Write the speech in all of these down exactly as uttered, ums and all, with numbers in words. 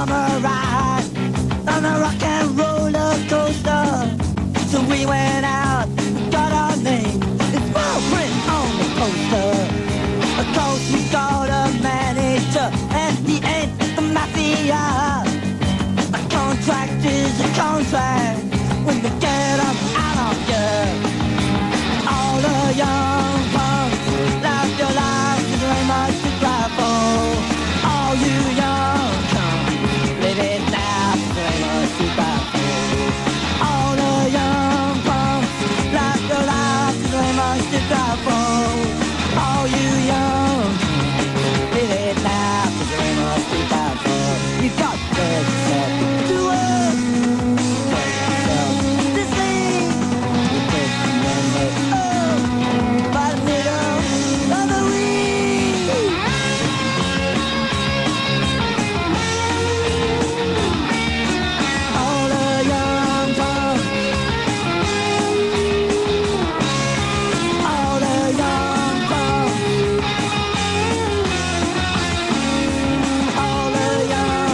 summer ride on a rock and roller coaster. So we went out, got our name, it's footprint on the poster. Of course we got a manager, and he ain't the mafia. A contract is a contract when they get them out of you. All the young punks, live your lives, there's very much to cry for. All you young punks, live it now, there's very much to cry for. All the young punks, live your lives, there's very much to cry for. All you young punks, live it now, there's very much to cry for. You got to yourself to us, tell yourself this thing, you take the minute, oh, by the middle of the week. All the young punks, all the young punks, all the young.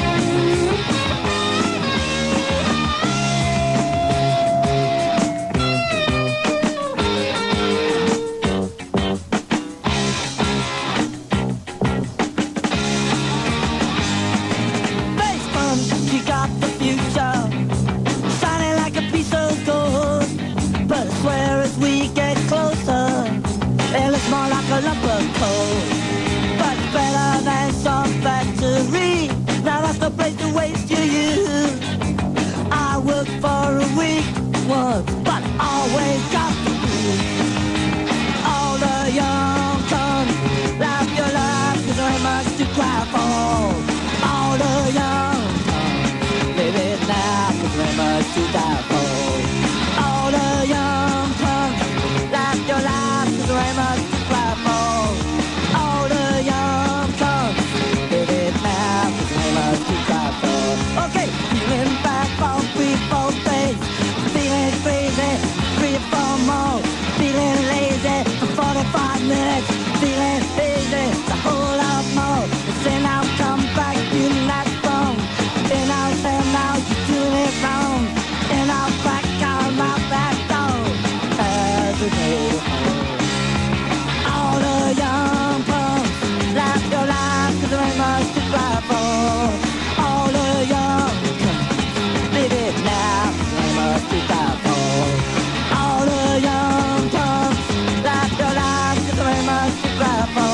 Face bumps, you got the future, shining like a piece of gold. But I swear as we get closer, it looks more like a lump of coal. But better than some factory, now that's the place to waste your youth. I worked for a week once, but always got the blues. All the young cons, laugh your life, there's very much to cry for. All the young cons, live it now, there's very much to die for. All the young cons, laugh your life, there's very much to cry for. All the young cons, live it now, there's very much to cry for. Okay, feeling bad for three, four days, feeling crazy, three or four more, feeling lazy for forty-five minutes, feeling lazy a whole lot more. Say now come back, you're not wrong, and I'll say now you're doing it wrong, and I'll back out my back door as we go home. All the young punks, laugh your lives, cause there ain't much to cry for. All the young punks, live it now, there ain't much to cry for. All the young punks, laugh your lives, cause there ain't much to cry for.